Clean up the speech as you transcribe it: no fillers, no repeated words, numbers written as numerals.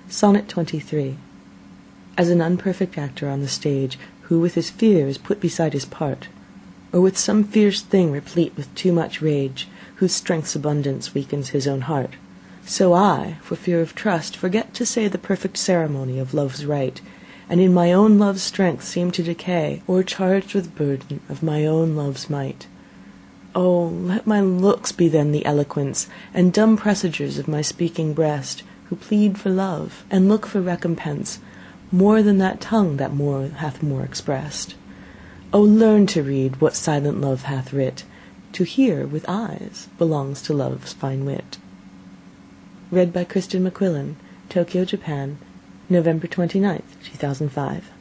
Sonnet 23. As an unperfect actor on the stage, who with his fear is put beside his part, or with some fierce thing replete with too much rage, whose strength's abundance weakens his own heart, so I, for fear of trust, forget to say the perfect ceremony of love's rite, and in my own love's strength seem to decay, o'ercharged with burden of my own love's might. Oh, let my looks be then the eloquence, and dumb presagers of my speaking breast, who plead for love, and look for recompense, more than that tongue that more hath more expressed. Oh, learn to read what silent love hath writ, to hear with eyes belongs to love's fine wit. Read by Kristen McQuillan, Tokyo, Japan, November 29th, 2005.